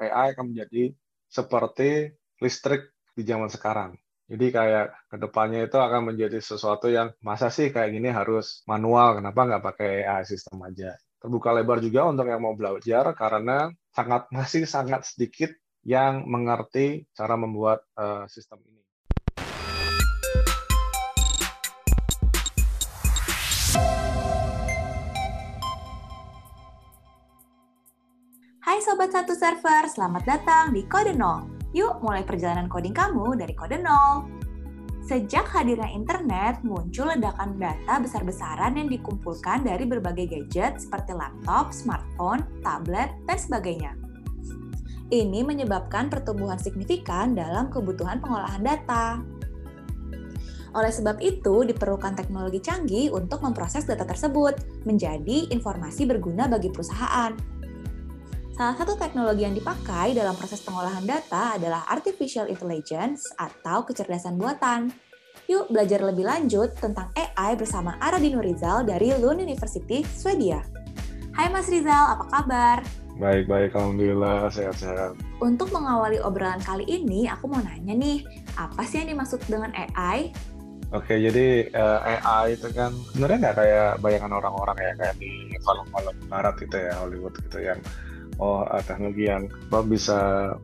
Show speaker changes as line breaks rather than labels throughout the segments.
AI akan menjadi seperti listrik di zaman sekarang. Jadi kayak kedepannya itu akan menjadi sesuatu yang masa sih kayak gini harus manual, kenapa nggak pakai AI sistem aja. Terbuka lebar juga untuk yang mau belajar karena masih sangat sedikit yang mengerti cara membuat sistem ini.
Hai Sobat Satu Server, selamat datang di Kode Nol. Yuk mulai perjalanan coding kamu dari Kode Nol. Sejak hadirnya internet, muncul ledakan data besar-besaran yang dikumpulkan dari berbagai gadget seperti laptop, smartphone, tablet, dan sebagainya. Ini menyebabkan pertumbuhan signifikan dalam kebutuhan pengolahan data. Oleh sebab itu, diperlukan teknologi canggih untuk memproses data tersebut menjadi informasi berguna bagi perusahaan. Salah satu teknologi yang dipakai dalam proses pengolahan data adalah Artificial Intelligence atau kecerdasan buatan. Yuk belajar lebih lanjut tentang AI bersama Aradino Rizal dari Lund University, Swedia. Hai Mas Rizal, apa kabar?
Baik, alhamdulillah, sehat-sehat.
Untuk mengawali obrolan kali ini, aku mau nanya nih, apa sih yang dimaksud dengan AI?
Oke, jadi AI itu kan sebenarnya nggak kayak bayangan orang-orang ya, kayak di film-film barat gitu ya, Hollywood gitu yang teknologi yang bisa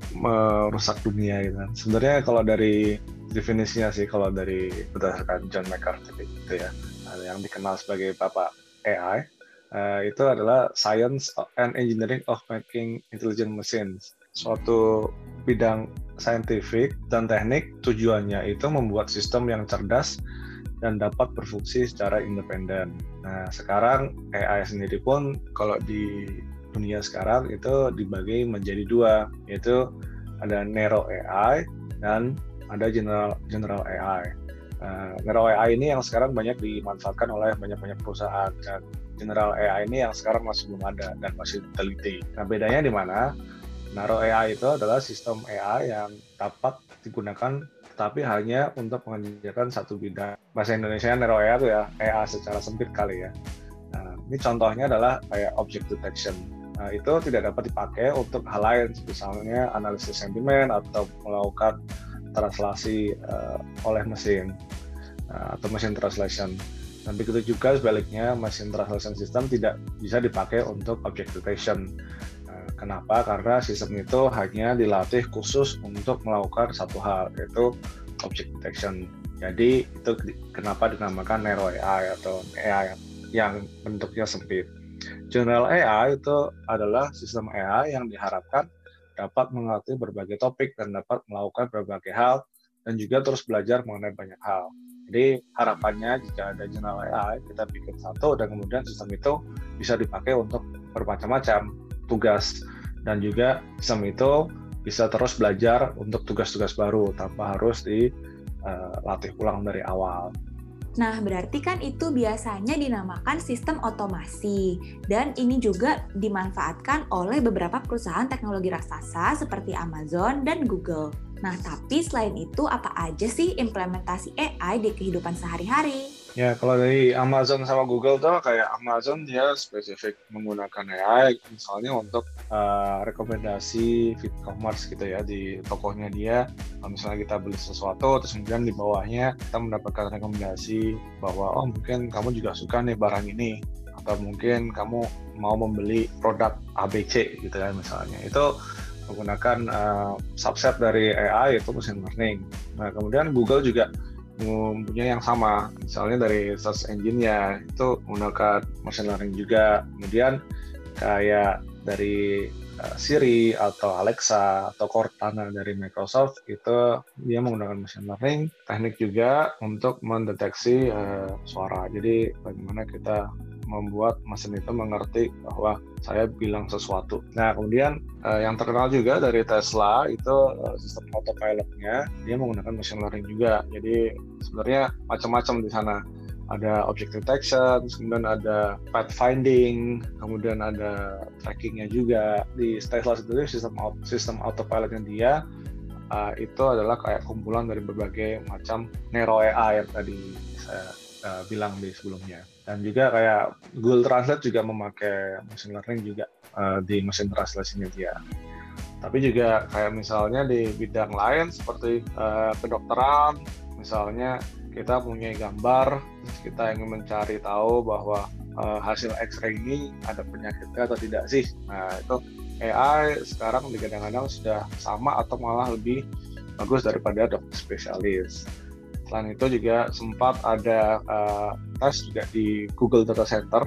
merusak dunia gitu kan. Sebenarnya kalau dari definisinya sih, kalau dari berdasarkan John McCarthy gitu ya, yang dikenal sebagai Bapak AI, itu adalah Science and Engineering of Making Intelligent Machines. Suatu bidang saintifik dan teknik, tujuannya itu membuat sistem yang cerdas dan dapat berfungsi secara independen. Nah, sekarang AI sendiri pun kalau di dunia sekarang itu dibagi menjadi dua, yaitu ada Narrow AI dan ada General AI. Narrow AI ini yang sekarang banyak dimanfaatkan oleh banyak perusahaan, dan General AI ini yang sekarang masih belum ada dan masih diteliti. Nah, bedanya di mana? Narrow AI itu adalah sistem AI yang dapat digunakan tapi hanya untuk mengerjakan satu bidang. Bahasa Indonesia Narrow AI itu ya AI secara sempit kali ya. Nah, ini contohnya adalah kayak object detection. Nah, itu tidak dapat dipakai untuk hal lain, misalnya analisis sentimen atau melakukan translasi oleh mesin atau machine translation. Dan begitu juga sebaliknya, machine translation system tidak bisa dipakai untuk object detection. Kenapa? Karena sistem itu hanya dilatih khusus untuk melakukan satu hal, yaitu object detection. Jadi itu kenapa dinamakan Narrow AI atau AI yang bentuknya sempit. General AI itu adalah sistem AI yang diharapkan dapat mengerti berbagai topik dan dapat melakukan berbagai hal dan juga terus belajar mengenai banyak hal. Jadi harapannya jika ada General AI, kita bikin satu dan kemudian sistem itu bisa dipakai untuk bermacam-macam tugas, dan juga sistem itu bisa terus belajar untuk tugas-tugas baru tanpa harus dilatih ulang dari awal.
Nah, berarti kan itu biasanya dinamakan sistem otomasi, dan ini juga dimanfaatkan oleh beberapa perusahaan teknologi raksasa seperti Amazon dan Google. Nah, tapi selain itu apa aja sih implementasi AI di kehidupan sehari-hari?
Ya, kalau dari Amazon sama Google tuh kayak Amazon dia spesifik menggunakan AI misalnya untuk rekomendasi feed commerce gitu ya, di tokonya dia. Kalau misalnya kita beli sesuatu terus kemudian di bawahnya kita mendapatkan rekomendasi bahwa oh mungkin kamu juga suka nih barang ini, atau mungkin kamu mau membeli produk ABC gitu kan misalnya. Itu menggunakan subset dari AI, itu machine learning. Nah, kemudian Google juga mempunyai yang sama, misalnya dari search engine-nya itu menggunakan machine learning juga. Kemudian kayak dari Siri atau Alexa atau Cortana dari Microsoft itu dia menggunakan machine learning teknik juga untuk mendeteksi suara. Jadi bagaimana kita membuat mesin itu mengerti bahwa saya bilang sesuatu. Nah, kemudian yang terkenal juga dari Tesla itu sistem autopilot-nya dia menggunakan machine learning juga. Jadi sebenarnya macam-macam di sana. Ada object detection, kemudian ada path finding, kemudian ada trackingnya juga. Di Tesla sendiri sistem autopilotnya dia itu adalah kayak kumpulan dari berbagai macam Narrow AI yang tadi saya bilang di sebelumnya. Dan juga kayak Google Translate juga memakai machine learning juga di mesin translasinya dia. Tapi juga kayak misalnya di bidang lain seperti kedokteran, misalnya kita punya gambar, terus kita ingin mencari tahu bahwa hasil X-ray ini ada penyakitnya atau tidak sih. Nah, itu AI sekarang kadang-kadang sudah sama atau malah lebih bagus daripada dokter spesialis. Selain itu juga sempat ada tes juga di Google Data Center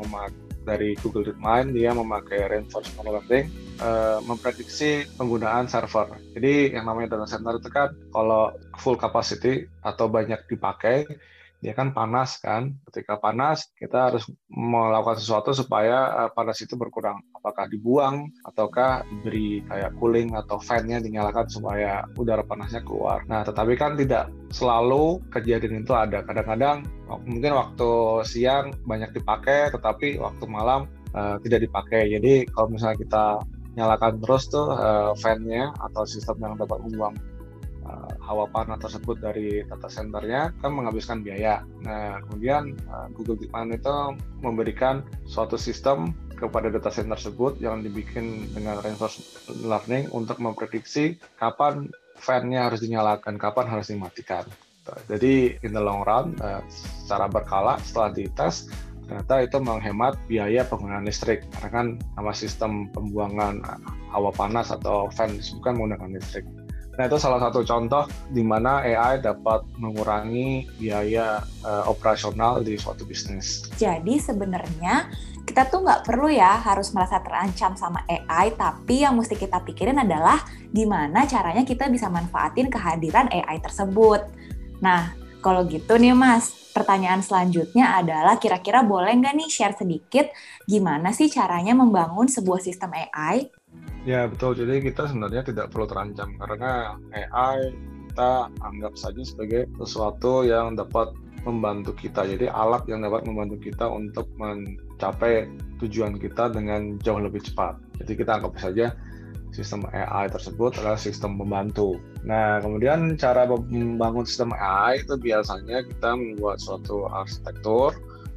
dari Google DeepMind, dia memakai reinforcement learning memprediksi penggunaan server. Jadi yang namanya data center itu kan kalau full capacity atau banyak dipakai, dia kan panas kan. Ketika panas, kita harus melakukan sesuatu supaya panas itu berkurang. Apakah dibuang, ataukah diberi kayak cooling atau fan-nya dinyalakan supaya udara panasnya keluar. Nah, tetapi kan tidak selalu kejadian itu ada. Kadang-kadang mungkin waktu siang banyak dipakai, tetapi waktu malam tidak dipakai. Jadi kalau misalnya kita nyalakan terus tuh fan-nya atau sistem yang dapat membuang hawa panas tersebut dari data centernya kan menghabiskan biaya. Nah, kemudian Google DeepMind itu memberikan suatu sistem kepada data center tersebut yang dibikin dengan reinforcement learning untuk memprediksi kapan fan-nya harus dinyalakan, kapan harus dimatikan. Jadi in the long run, secara berkala setelah dites, ternyata itu menghemat biaya penggunaan listrik karena kan nama sistem pembuangan hawa panas atau fan bukan menggunakan listrik. Nah, itu salah satu contoh di mana AI dapat mengurangi biaya operasional di suatu bisnis.
Jadi sebenarnya kita tuh nggak perlu ya harus merasa terancam sama AI, tapi yang mesti kita pikirin adalah gimana caranya kita bisa manfaatin kehadiran AI tersebut. Nah, kalau gitu nih Mas, pertanyaan selanjutnya adalah kira-kira boleh nggak nih share sedikit gimana sih caranya membangun sebuah sistem AI?
Ya betul, jadi kita sebenarnya tidak perlu terancam karena AI kita anggap saja sebagai sesuatu yang dapat membantu kita. Jadi alat yang dapat membantu kita untuk mencapai tujuan kita dengan jauh lebih cepat. Jadi kita anggap saja sistem AI tersebut adalah sistem pembantu. Nah, kemudian cara membangun sistem AI itu biasanya kita membuat suatu arsitektur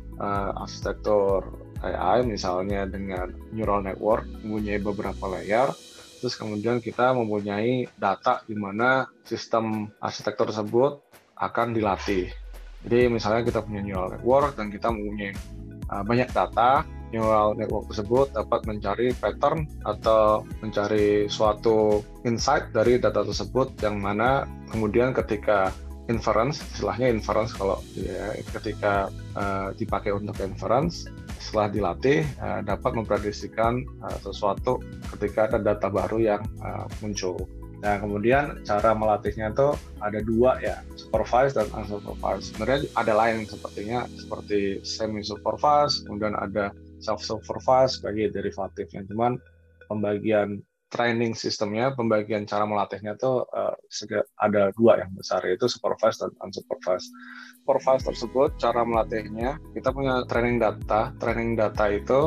AI misalnya dengan neural network mempunyai beberapa layer, terus kemudian kita mempunyai data di mana sistem arsitektur tersebut akan dilatih. Jadi misalnya kita punya neural network dan kita mempunyai banyak data, neural network tersebut dapat mencari pattern atau mencari suatu insight dari data tersebut yang mana kemudian ketika istilahnya inference kalau ya, ketika dipakai untuk inference, setelah dilatih dapat memprediksikan sesuatu ketika ada data baru yang muncul. Nah, kemudian cara melatihnya itu ada dua ya, supervised dan unsupervised. Sebenarnya ada lain seperti semi-supervised, kemudian ada self-supervised sebagai derivatifnya. Cuman pembagian training sistemnya, pembagian cara melatihnya itu ada dua yang besar, yaitu supervised dan unsupervised. Supervised tersebut, cara melatihnya, kita punya training data. Training data itu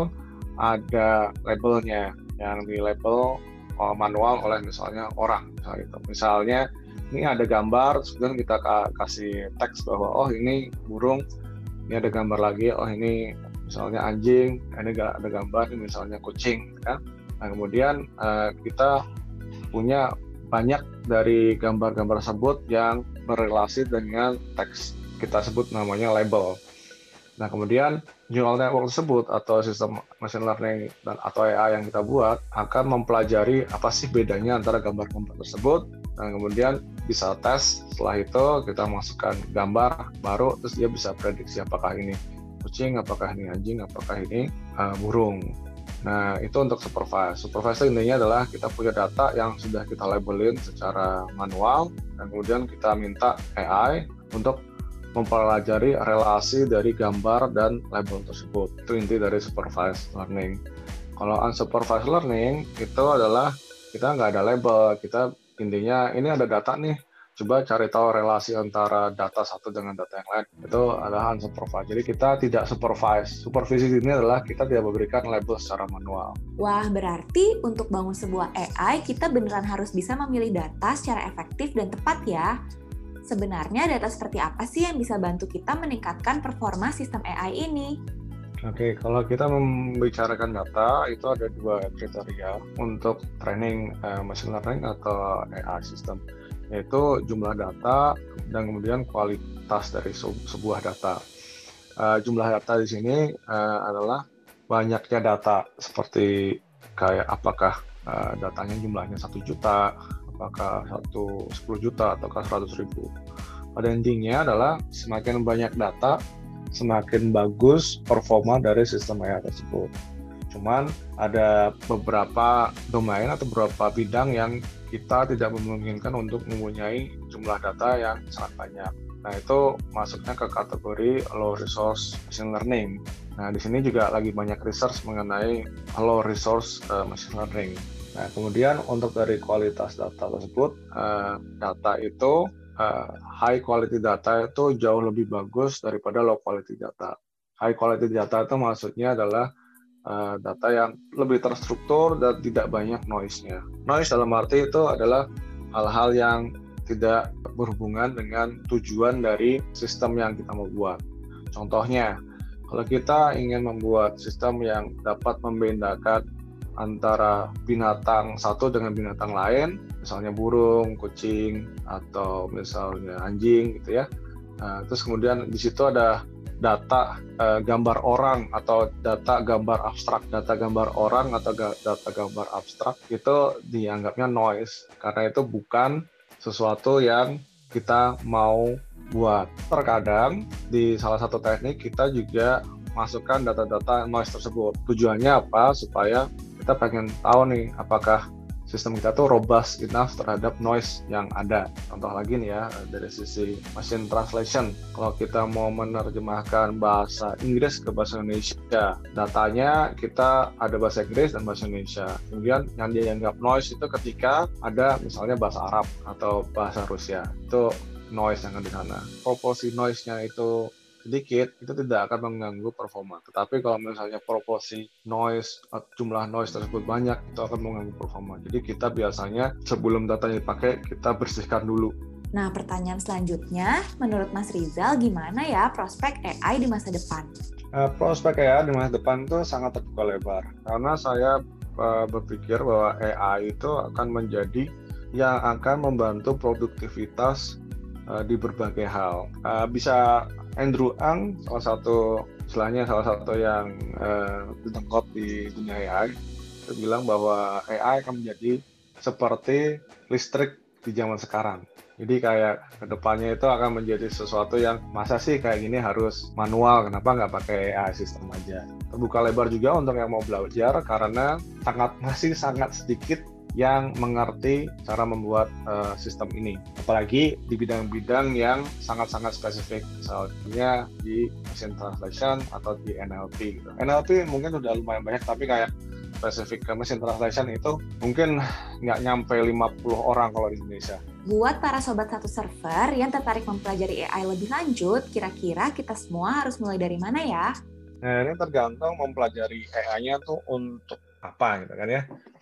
ada labelnya, yang di label manual oleh misalnya orang. Misalnya ini ada gambar, kemudian kita kasih teks bahwa oh ini burung, ini ada gambar lagi, oh ini misalnya anjing, ini ada gambar, ini misalnya kucing, kan? Nah, kemudian kita punya banyak dari gambar-gambar tersebut yang berrelasi dengan teks, kita sebut namanya label. Nah, kemudian neural network tersebut atau sistem machine learning atau AI yang kita buat akan mempelajari apa sih bedanya antara gambar-gambar tersebut, dan kemudian bisa tes. Setelah itu kita masukkan gambar baru, terus dia bisa prediksi apakah ini kucing, apakah ini anjing, apakah ini burung. Nah, itu untuk supervised. Supervised intinya adalah kita punya data yang sudah kita labelin secara manual, dan kemudian kita minta AI untuk mempelajari relasi dari gambar dan label tersebut. Itu inti dari supervised learning. Kalau unsupervised learning itu adalah kita nggak ada label, kita intinya ini ada data nih, coba cari tahu relasi antara data satu dengan data yang lain. Itu adalah unsupervised. Jadi kita tidak supervised. Supervisi ini adalah kita tidak memberikan label secara manual.
Wah, berarti untuk bangun sebuah AI, kita beneran harus bisa memilih data secara efektif dan tepat ya. Sebenarnya data seperti apa sih yang bisa bantu kita meningkatkan performa sistem AI ini?
Oke, kalau kita membicarakan data, itu ada dua kriteria untuk training machine learning atau AI system, yaitu jumlah data dan kemudian kualitas dari sebuah data. Jumlah data di sini adalah banyaknya data, seperti kayak apakah datanya jumlahnya 1 juta, apakah 10 juta, ataukah 100.000. Pada intinya adalah semakin banyak data, semakin bagus performa dari sistem AI tersebut. Cuman ada beberapa domain atau beberapa bidang yang kita tidak memungkinkan untuk mempunyai jumlah data yang sangat banyak. Nah, itu masuknya ke kategori low resource machine learning. Nah, di sini juga lagi banyak research mengenai low resource machine learning. Nah, kemudian untuk dari kualitas data tersebut, data itu high quality data itu jauh lebih bagus daripada low quality data. High quality data itu maksudnya adalah data yang lebih terstruktur dan tidak banyak noise-nya. Noise dalam arti itu adalah hal-hal yang tidak berhubungan dengan tujuan dari sistem yang kita mau buat. Contohnya, kalau kita ingin membuat sistem yang dapat membedakan antara binatang satu dengan binatang lain, misalnya burung, kucing, atau misalnya anjing gitu ya. Terus kemudian di situ ada data gambar orang atau data gambar abstrak. Data gambar orang atau data gambar abstrak itu dianggapnya noise karena itu bukan sesuatu yang kita mau buat. Terkadang di salah satu teknik kita juga masukkan data-data noise tersebut. Tujuannya apa? Supaya kita pengen tahu nih apakah sistem kita tuh robust enough terhadap noise yang ada. Contoh lagi nih ya, dari sisi machine translation. Kalau kita mau menerjemahkan bahasa Inggris ke bahasa Indonesia, datanya kita ada bahasa Inggris dan bahasa Indonesia. Kemudian yang dianggap noise itu ketika ada misalnya bahasa Arab atau bahasa Rusia. Itu noise yang ada di sana. Proporsi noise-nya itu sedikit, itu tidak akan mengganggu performa. Tetapi kalau misalnya proporsi noise, jumlah noise tersebut banyak, itu akan mengganggu performa. Jadi kita biasanya sebelum datanya dipakai, kita bersihkan dulu.
Nah, pertanyaan selanjutnya, menurut Mas Rizal, gimana ya prospek AI di masa depan?
Prospek AI di masa depan itu sangat terbuka lebar. Karena saya berpikir bahwa AI itu akan menjadi yang akan membantu produktivitas di berbagai hal. Bisa Andrew Ng, salah satu yang bertengkot di dunia AI, itu bilang bahwa AI akan menjadi seperti listrik di zaman sekarang. Jadi kayak kedepannya itu akan menjadi sesuatu yang masa sih kayak gini harus manual, kenapa nggak pakai AI sistem aja. Terbuka lebar juga untuk yang mau belajar karena masih sangat sedikit yang mengerti cara membuat sistem ini. Apalagi di bidang-bidang yang sangat-sangat spesifik, misalnya di machine translation atau di NLP. Gitu. NLP mungkin udah lumayan banyak, tapi kayak spesifik ke machine translation itu mungkin nggak nyampe 50 orang kalau di Indonesia.
Buat para Sobat Satu Server yang tertarik mempelajari AI lebih lanjut, kira-kira kita semua harus mulai dari mana ya?
Nah, ini tergantung mempelajari AI-nya tuh untuk apa gitu kan ya.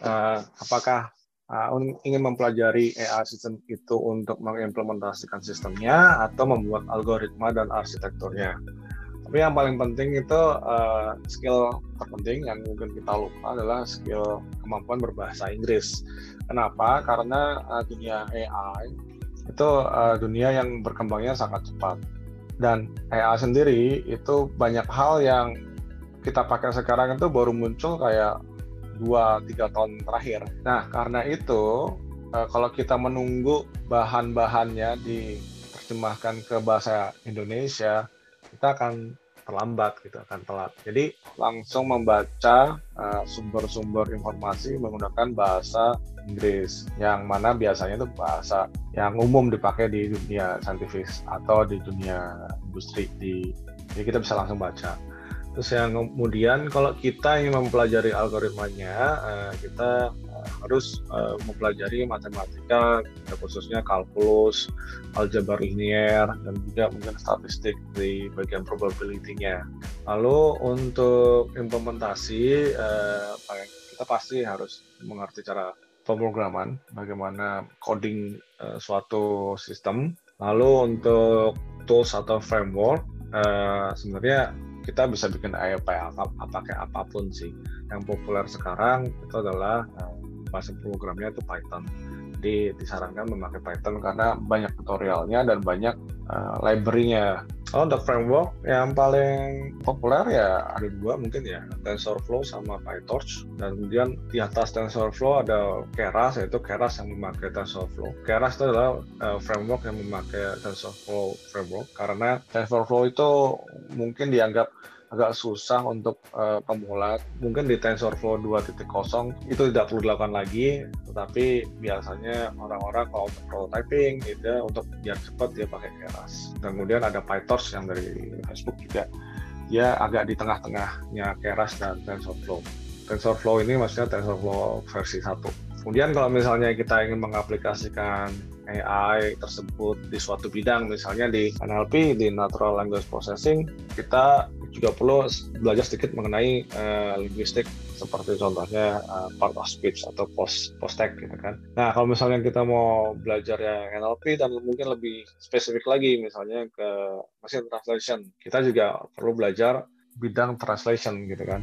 Apakah ingin mempelajari AI system itu untuk mengimplementasikan sistemnya atau membuat algoritma dan arsitekturnya. Tapi yang paling penting itu skill terpenting yang mungkin kita lupa adalah skill kemampuan berbahasa Inggris. Kenapa? Karena dunia AI itu dunia yang berkembangnya sangat cepat. Dan AI sendiri itu banyak hal yang kita pakai sekarang itu baru muncul kayak 2-3 tahun terakhir. Nah, karena itu kalau kita menunggu bahan-bahannya diterjemahkan ke bahasa Indonesia, kita akan terlambat, gitu, akan telat. Jadi langsung membaca sumber-sumber informasi menggunakan bahasa Inggris, yang mana biasanya itu bahasa yang umum dipakai di dunia saintifik atau di dunia industri. Jadi kita bisa langsung baca. Terus yang kemudian kalau kita ingin mempelajari algoritmanya, kita harus mempelajari matematika, khususnya kalkulus, aljabar linier, dan juga mungkin statistik di bagian probability-nya. Lalu untuk implementasi, kita pasti harus mengerti cara pemrograman, bagaimana coding suatu sistem. Lalu untuk tools atau framework, sebenarnya kita bisa bikin AI pakai apapun sih. Yang populer sekarang itu adalah bahasa programnya itu Python. Jadi disarankan memakai Python karena banyak tutorialnya dan banyak library-nya. Kalau untuk framework yang paling populer ya ada dua mungkin ya, TensorFlow sama PyTorch. Dan kemudian di atas TensorFlow ada Keras, yaitu Keras yang memakai TensorFlow. Keras itu adalah framework yang memakai TensorFlow framework karena TensorFlow itu mungkin dianggap agak susah untuk pemula. Mungkin di TensorFlow 2.0 itu tidak perlu dilakukan lagi, tetapi biasanya orang-orang kalau untuk prototyping gitu, untuk biar cepat dia pakai Keras. Dan kemudian ada PyTorch yang dari Facebook juga, dia agak di tengah-tengahnya Keras dan TensorFlow. TensorFlow ini maksudnya TensorFlow versi 1. Kemudian kalau misalnya kita ingin mengaplikasikan AI tersebut di suatu bidang, misalnya di NLP, di Natural Language Processing, kita juga perlu belajar sedikit mengenai linguistik, seperti contohnya part of speech atau post-text gitu kan. Nah, kalau misalnya kita mau belajar yang NLP dan mungkin lebih spesifik lagi, misalnya ke machine translation, kita juga perlu belajar bidang translation gitu kan,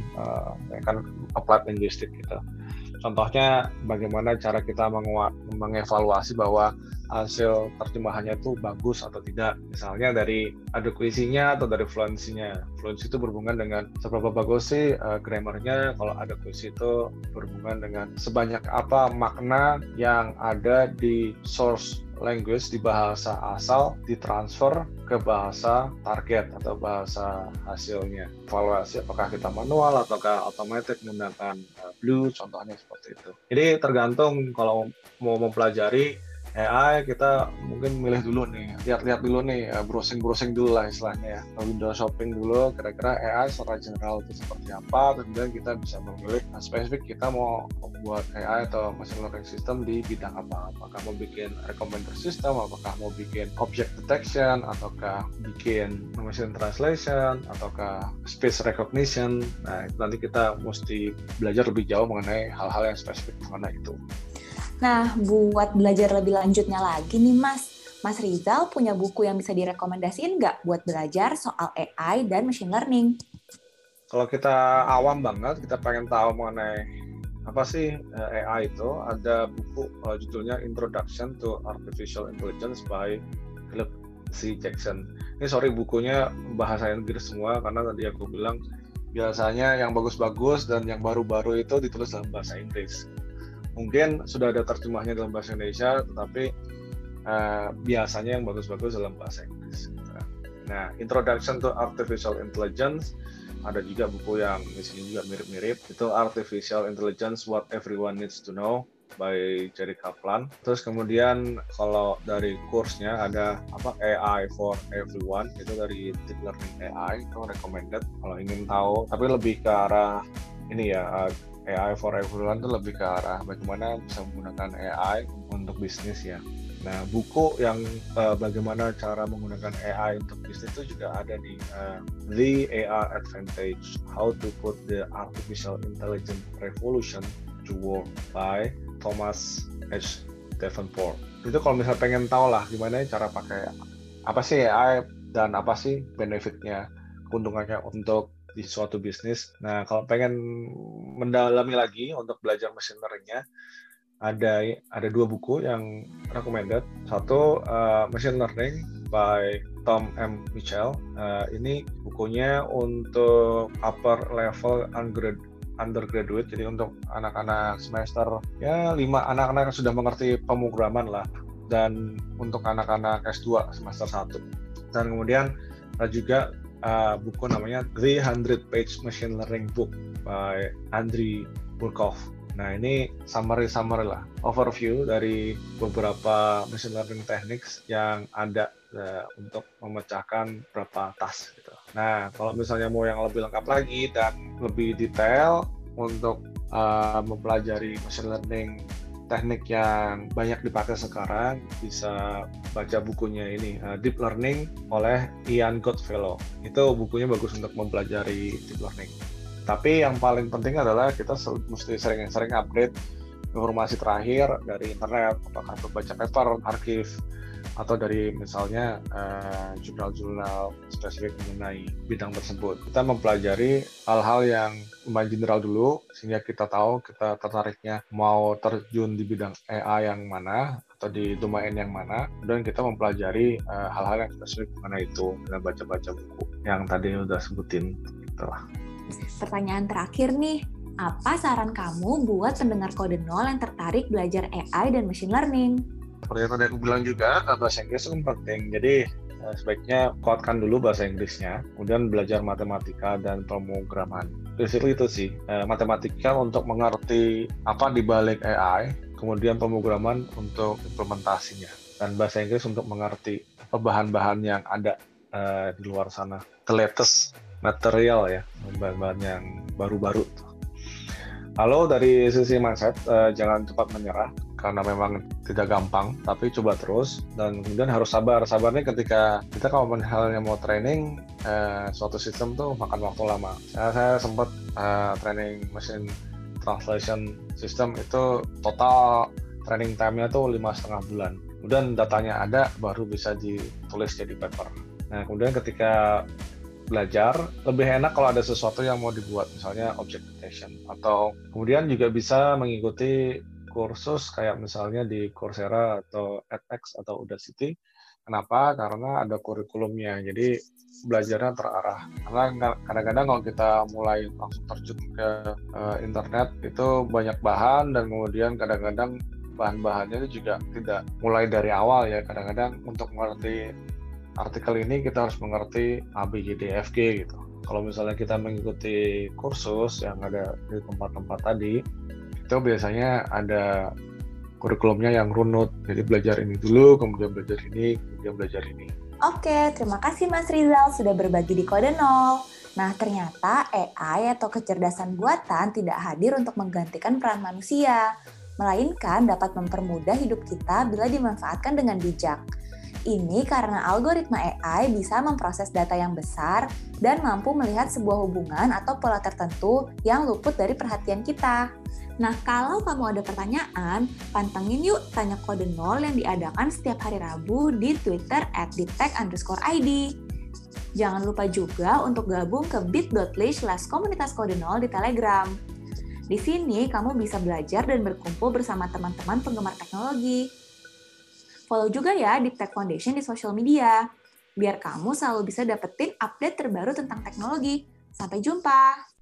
kan applied linguistic gitu. Contohnya bagaimana cara kita mengevaluasi bahwa hasil terjemahannya itu bagus atau tidak. Misalnya dari adequacy-nya atau dari fluency-nya. Fluency itu berhubungan dengan seberapa bagus sih grammar-nya. Kalau adequacy itu berhubungan dengan sebanyak apa makna yang ada di source language, di bahasa asal, ditransfer ke bahasa target atau bahasa hasilnya. Evaluasi apakah kita manual ataukah otomatis menggunakan Blue, contohnya seperti itu. Jadi tergantung kalau mau mempelajari AI, kita mungkin milih dulu nih, lihat-lihat dulu nih, browsing dulu lah istilahnya ya, window shopping dulu, kira-kira AI secara general itu seperti apa, kemudian kita bisa memilih spesifik kita mau buat AI atau machine learning system di bidang apa, apakah mau bikin recommender system, apakah mau bikin object detection, ataukah bikin machine translation, ataukah speech recognition. Nah, itu nanti kita mesti belajar lebih jauh mengenai hal-hal yang spesifik mengenai itu.
Nah, buat belajar lebih lanjutnya lagi nih Mas Rizal punya buku yang bisa direkomendasiin nggak buat belajar soal AI dan machine learning?
Kalau kita awam banget, kita pengen tahu mengenai apa sih AI itu, ada buku judulnya Introduction to Artificial Intelligence by Philip C. Jackson. Ini bukunya bahasa Inggris semua, karena tadi aku bilang biasanya yang bagus-bagus dan yang baru-baru itu ditulis dalam bahasa Inggris. Mungkin sudah ada terjemahnya dalam bahasa Indonesia, tetapi biasanya yang bagus-bagus dalam bahasa Inggris. Nah, Introduction to Artificial Intelligence, ada juga buku yang di sini juga mirip-mirip, itu Artificial Intelligence What Everyone Needs to Know by Jerry Kaplan. Terus kemudian kalau dari kursnya ada AI for Everyone, itu dari Deep Learning AI, itu recommended kalau ingin tahu, tapi lebih ke arah ini ya, AI for Everyone itu lebih ke arah bagaimana bisa menggunakan AI untuk bisnis ya. Nah, buku yang bagaimana cara menggunakan AI untuk bisnis itu juga ada di The AI Advantage, How to Put the Artificial Intelligence Revolution to Work by Thomas H. Davenport. Itu kalau misalnya pengen tahu lah gimana cara pakai apa sih AI dan apa sih benefitnya, keuntungannya untuk di suatu bisnis. Nah, kalau pengen mendalami lagi untuk belajar machine learning-nya, ada dua buku yang recommended. Satu, Machine Learning by Tom M. Mitchell. Ini bukunya untuk upper level undergraduate, jadi untuk anak-anak semester 5, anak-anak yang sudah mengerti pemrograman lah, dan untuk anak-anak S2 semester 1. Dan kemudian ada juga buku namanya 300-page Machine Learning Book by Andrei Burkov. Nah, ini summary lah, overview dari beberapa machine learning techniques yang ada untuk memecahkan beberapa task gitu. Nah, kalau misalnya mau yang lebih lengkap lagi dan lebih detail untuk mempelajari machine learning teknik yang banyak dipakai sekarang, bisa baca bukunya ini, Deep Learning oleh Ian Goodfellow. Itu bukunya bagus untuk mempelajari deep learning. Tapi yang paling penting adalah kita mesti sering-sering update informasi terakhir dari internet, apakah itu baca paper, archive, atau dari misalnya jurnal-jurnal spesifik mengenai bidang tersebut. Kita mempelajari hal-hal yang lumayan general dulu, sehingga kita tahu kita tertariknya mau terjun di bidang AI yang mana, atau di domain yang mana, dan kita mempelajari hal-hal yang spesifik mengenai itu dengan baca-baca buku yang tadi udah sebutin. Gitu.
Pertanyaan terakhir nih, apa saran kamu buat pendengar Kode Nol yang tertarik belajar AI dan machine learning?
Seperti yang tadi aku bilang juga, bahasa Inggris itu penting. Jadi sebaiknya kuatkan dulu bahasa Inggrisnya, kemudian belajar matematika dan pemrograman. Basically itu sih, matematika untuk mengerti apa di balik AI, kemudian pemrograman untuk implementasinya, dan bahasa Inggris untuk mengerti bahan-bahan yang ada di luar sana. The latest material ya, bahan-bahan yang baru-baru. Lalu dari sisi mindset, jangan cepat menyerah, karena memang tidak gampang, tapi coba terus, dan kemudian harus sabar. Sabarnya ketika kita kalau misalnya mau training suatu sistem tuh makan waktu lama. Saya sempat training machine translation system itu total training time-nya tuh 5,5 bulan. Kemudian datanya ada, baru bisa ditulis jadi paper. Nah, kemudian ketika belajar, lebih enak kalau ada sesuatu yang mau dibuat, misalnya object detection, atau kemudian juga bisa mengikuti kursus kayak misalnya di Coursera atau edX atau Udacity. Kenapa? Karena ada kurikulumnya, jadi belajarnya terarah. Karena kadang-kadang kalau kita mulai langsung terjun ke internet, itu banyak bahan, dan kemudian kadang-kadang bahan-bahannya itu juga tidak mulai dari awal ya. Kadang-kadang untuk mengerti artikel ini kita harus mengerti ABCDFG gitu. Kalau misalnya kita mengikuti kursus yang ada di tempat-tempat tadi, itu biasanya ada kurikulumnya yang runut. Jadi belajar ini dulu, kemudian belajar ini, kemudian belajar ini.
Oke, terima kasih Mas Rizal sudah berbagi di Kode Nol. Nah, ternyata AI atau kecerdasan buatan tidak hadir untuk menggantikan peran manusia, melainkan dapat mempermudah hidup kita bila dimanfaatkan dengan bijak. Ini karena algoritma AI bisa memproses data yang besar dan mampu melihat sebuah hubungan atau pola tertentu yang luput dari perhatian kita. Nah, kalau kamu ada pertanyaan, pantengin yuk Tanya Kode Nol yang diadakan setiap hari Rabu di Twitter @diptek_id. Jangan lupa juga untuk gabung ke bit.ly/komunitas Kode Nol di Telegram. Di sini kamu bisa belajar dan berkumpul bersama teman-teman penggemar teknologi. Follow juga ya Diptek Foundation di sosial media, biar kamu selalu bisa dapetin update terbaru tentang teknologi. Sampai jumpa!